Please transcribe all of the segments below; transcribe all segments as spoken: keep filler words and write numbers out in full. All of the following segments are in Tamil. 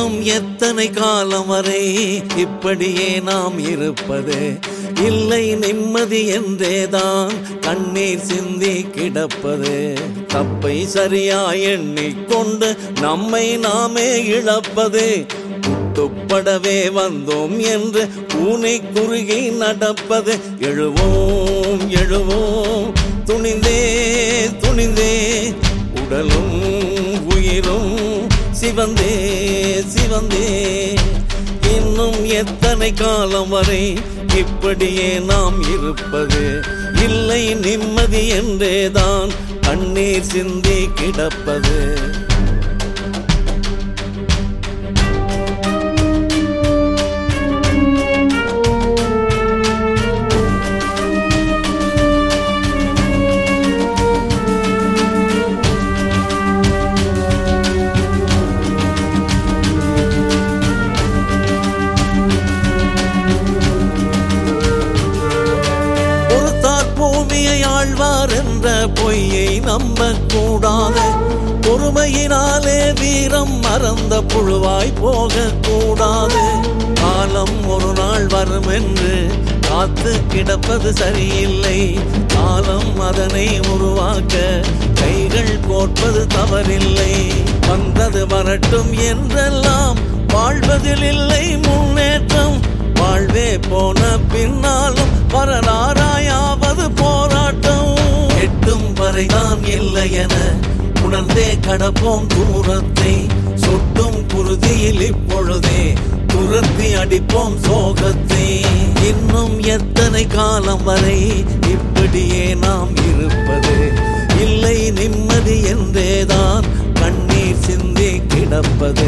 இன்னும் எத்தனை காலம் வரை இப்படியே நாம் இருப்பது? இல்லை நிம்மதி என்றேதான் கண்ணீர் சிந்தி கிடப்பது. தப்பை சரியாய் எண்ணிக்கொண்டு நம்மை நாமே இழப்பது. துப்படவே வந்தோம் என்று ஊனை குறுகி நடப்பது. எழுவோம் எழுவோம் துணிந்தே துணிந்தே, உடலும் உயிரும் சிவந்தே சிவந்தே. இன்னும் எத்தனை காலம் வரை இப்படியே நாம் இருப்பது? இல்லை நிம்மதி என்றேதான் கண்ணீர் சிந்தி கிடப்பது. ஆழ்வார் என்ற பொய்யை நம்ப கூடாது. பொறுமையினாலே வீரம் மறந்த புழுவாய் போக கூடாது. காலம் ஒரு நாள் வரும் என்று காத்து கிடப்பது சரியில்லை. காலம் அதனை உருவாக்க கைகள் கோர்ப்பது தவறில்லை. வந்தது வரட்டும் என்றெல்லாம் வாழ்வதில் இல்லை முன்னேற்றம். வாழ்வே போன பின்னாலும் வரலாறாயாவது போராட்டம். எட்டும் வரைதான் இல்லை என உணர்ந்தே கடப்போம் தூரத்தை. சொட்டும் குருதியில் இப்பொழுதே துரத்தி அடிப்போம் சோகத்தை. இன்னும் எத்தனை காலம் வரை இப்படியே நாம் இருப்பது? இல்லை நிம்மதி என்றேதான் கண்ணீர் சிந்தி கிடப்பது.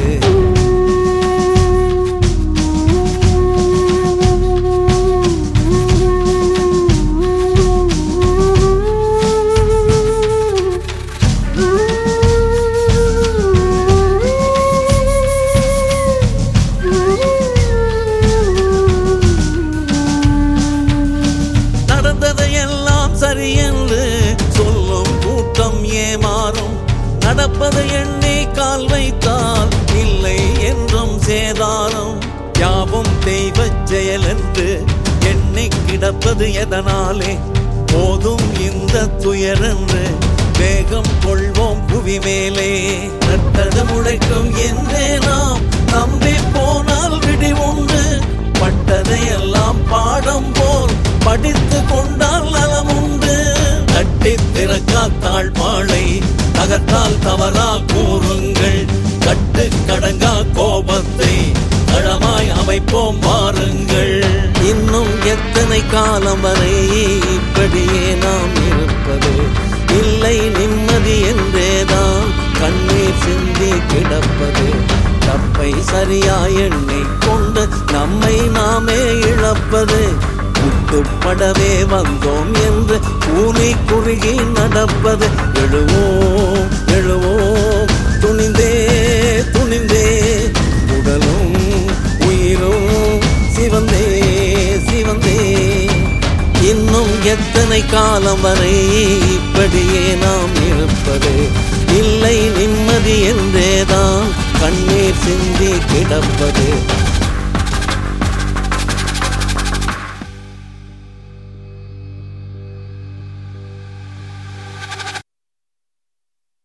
நடந்ததையெல்லாம் சரி என்று சொல்லும் கூட்டம் ஏமாறும். நடப்பது எண்ணி கால் வைத்தால் இல்லை என்றும் சேதாரம். யாவும் தெய்வ செயல் என்று எண்ணி கிடப்பது எதனாலே? போதும் இந்த துயரென்று வேகம் கொள்வோம் புவி மேலே. நட்டது முளைக்கும் என்றே நாம் நம்பி போனால் விடி உண்டு. பட்டதையெல்லாம் பாடம் போல் படித்து கொண்டால் நலம் உண்டு. கட்டி திறக்கா தாழ்பாளை தகர்த்தால் தவறா கூறுங்கள். கட்டு கடங்கா கோபத்தை தளமாய் அமைப்போம் வாருங்கள். இன்னும் எத்தனை காலம் வரை இப்படியே நாம் இருப்பது? இல்லை நிம்மதி என்றேதான் கண்ணீர் சிந்தி கிடப்பது. தப்பை சரியாய் எண்ணிக்கொண்டு நம்மை நாமே இழப்பது. துப்படவே வந்தோம் என்று ஊனை குறுகி நடப்பது. எழுவோம் எழுவோம் துணிந்தே துணிந்தே, உடலும் உயிரும் சிவந்தே சிவந்தே. இன்னும் எத்தனை காலம் வரை இப்படியே நாம் இருப்பது? இல்லை நிம்மதி என்றேதான் கண்ணீர் சிந்தி கிடப்பது.